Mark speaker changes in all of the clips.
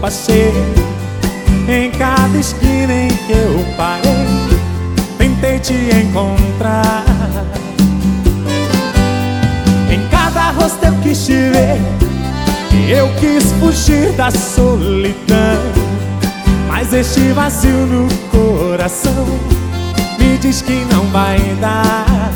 Speaker 1: passei, em cada esquina em que eu parei, tentei te encontrar. Em cada rosto eu quis te ver, eu quis fugir da solidão, mas este vazio no coração me diz que não vai dar.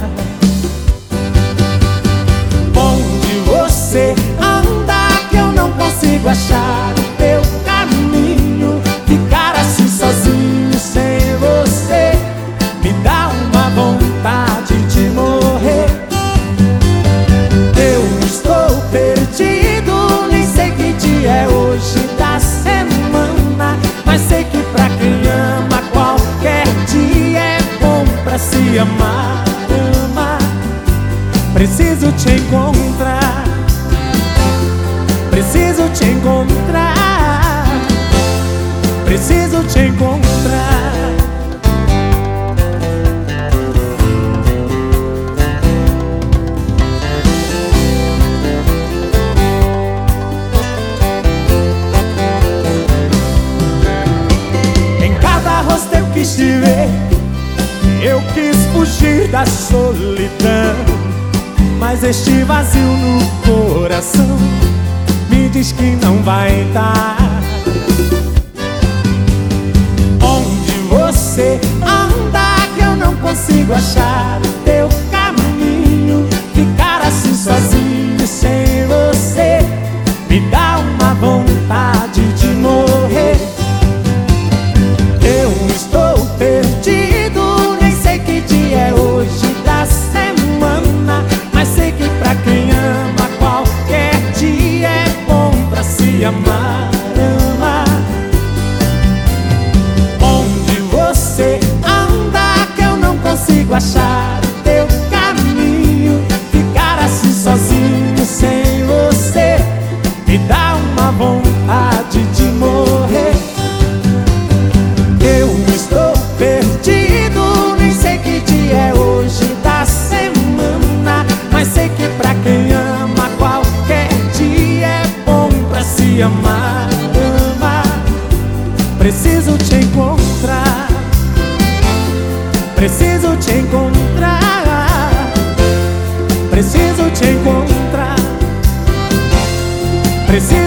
Speaker 1: Onde você anda que eu não consigo achar o teu caminho? Ficar assim sozinho sem você me dá uma vontade de morrer. Eu estou perdido, nem sei que dia é hoje da semana, mas sei que pra quem ama qualquer dia é bom pra se amar. Preciso te encontrar, preciso te encontrar, preciso te encontrar. Em cada rosto eu quis te ver, eu quis fugir da solidão, mas este vazio no coração me diz que não vai dar. Onde você anda que eu não consigo achar o teu caminho? Ficar assim sozinho sem você me dá uma vontade de morrer. Eu estou perdido, nem sei que dia é hoje da semana, mas sei que pra quem ama qualquer dia é bom pra se amar. Onde você anda que eu não consigo achar o teu caminho? Ficar assim sozinho sem você me dá uma vontade de morrer. Eu estou perdido, nem sei que dia é hoje da semana, mas sei que pra quem ama qualquer dia é bom pra se amar. Preciso te encontrar, preciso te encontrar, preciso te encontrar, preciso